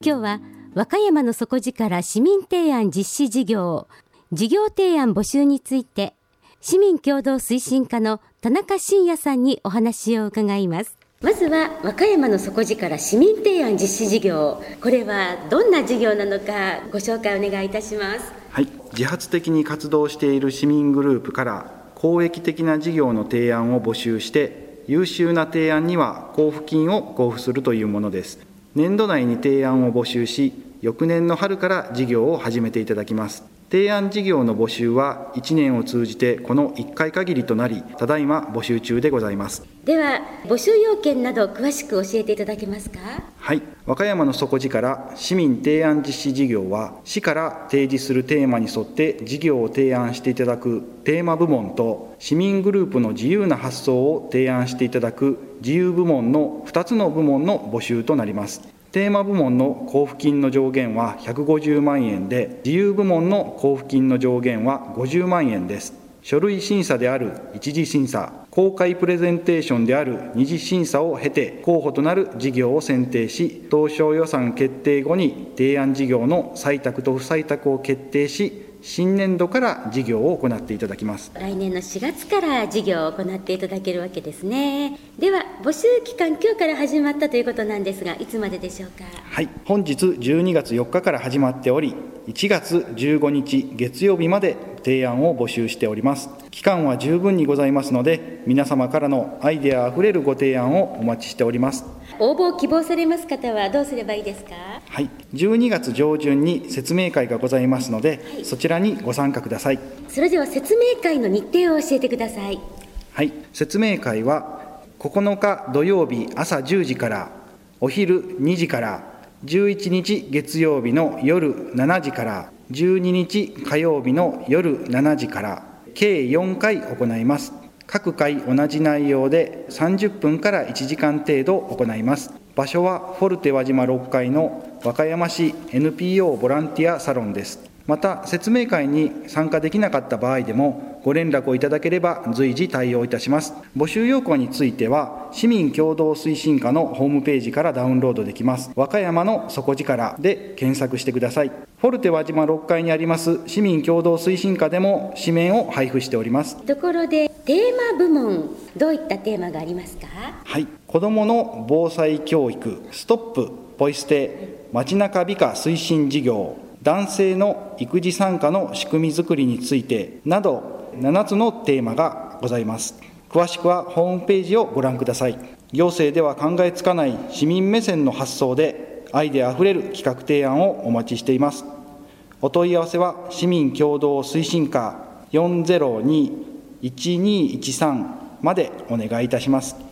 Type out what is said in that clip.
今日は和歌山の底力市民提案実施事業提案募集について市民共同推進課の田中伸也さんにお話を伺います。まずは和歌山の底力市民提案実施事業、これはどんな事業なのかご紹介お願いいたします。 はい、自発的に活動している市民グループから公益的な事業の提案を募集して優秀な提案には交付金を交付するというものです。年度内に提案を募集し、翌年の春から事業を始めていただきます。提案事業の募集は1年を通じてこの1回限りとなり、ただいま募集中でございます。 では募集要件など詳しく教えていただけますか。 はい、和歌山の底力市民提案実施事業は、市から提示するテーマに沿って事業を提案していただくテーマ部門と、市民グループの自由な発想を提案していただく自由部門の2つの部門の募集となります。テーマ部門の交付金の上限は150万円で、自由部門の交付金の上限は50万円です。書類審査である一次審査、公開プレゼンテーションである二次審査を経て、候補となる事業を選定し、当初予算決定後に提案事業の採択と不採択を決定し、新年度から事業を行っていただきます。 来年の4月から事業を行っていただけるわけですね。では募集期間、今日から始まったということなんですが、いつまででしょうか。 はい、本日12月4日から始まっており、1月15日月曜日まで提案を募集しております。期間は十分にございますので、皆様からのアイデアあふれるご提案をお待ちしております。 応募を希望されます方はどうすればいいですか。 はい、12月上旬に説明会がございますので、はい、そちらにご参加ください。 それでは説明会の日程を教えてください。 はい、説明会は9日土曜日朝10時からお昼2時から、11日月曜日の夜7時から、12日火曜日の夜7時から、計4回行います。各回同じ内容で30分から1時間程度行います。場所はフォルテ輪島6階の和歌山市 NPO ボランティアサロンです。また説明会に参加できなかった場合でもご連絡をいただければ随時対応いたします。募集要項については市民共同推進課のホームページからダウンロードできます。和歌山の底力で検索してください。フォルテ輪島6階にあります市民共同推進課でも紙面を配布しております。 ところでテーマ部門、どういったテーマがありますか。 はい、子どもの防災教育、ストップポイ捨て街中美化推進事業、男性の育児参加の仕組み作りについてなど7つのテーマがございます。詳しくはホームページをご覧ください。行政では考えつかない市民目線の発想でアイデアあふれる企画提案をお待ちしています。お問い合わせは市民共同推進課 402-1213 までお願いいたします。